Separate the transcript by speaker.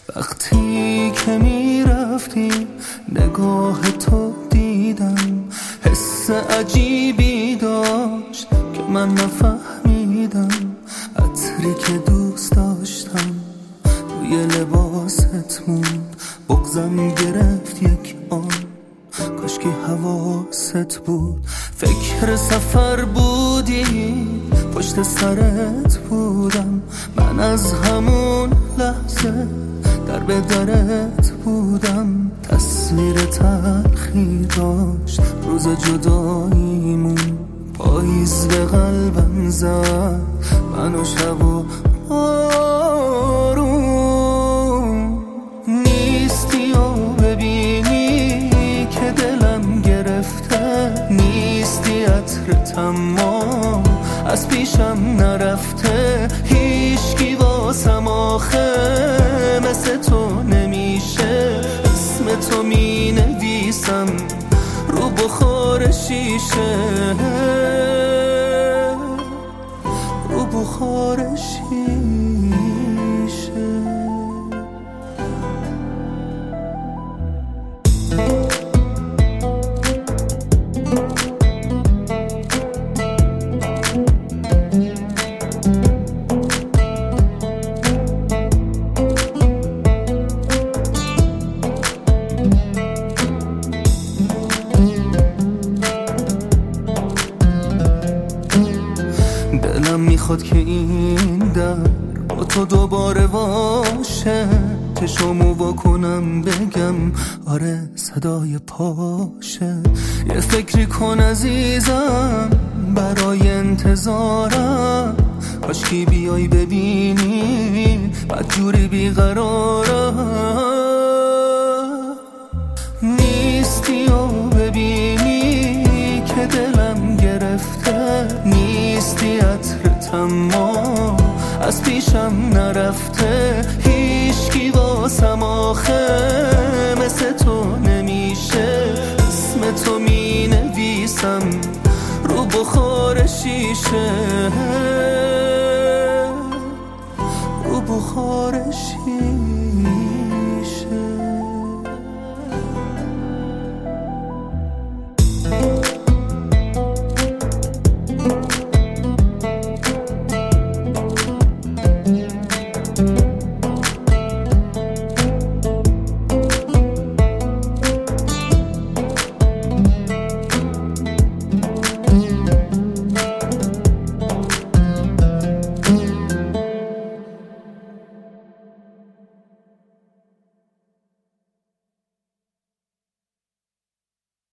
Speaker 1: وقتی که میرفتی نگاه تو دیدم، حس عجیبی داشت که من نفهمیدم. عطری که دوست داشتم روی لباست موند، بغضم گرفت یک آن، کاش که حواست بود. فکر سفر بودی، پشت سرت بودم، من از همون لحظه در به درت بودم. تصویر تلخی داشت روز جداییمون، پاییز به قلبم زد من و شب و بارون. نیستی و ببینی که دلم گرفته، نیستی عطرت اما از پیشم نرفته. هیچکی واسم آخه مثل تو نمیشه، اسم تو می نویسم رو بخار شیشه، رو بخار شیشه. دلم میخواد که این در با تو دوباره باشه، چشمو واکنم بگم آره صدای پاشه. یه فکری کن عزیزم برای انتظارم، کاشکی بیای ببینی بدجوری بیقرارم. نیستی و ببینی که دلم گرفته، نیستی عطرت اما از پیشم نرفته. هیچکی واسم آخه مثل تو نمیشه، اسم تو می نویسم رو بخار شیشه، رو بخار شیشه.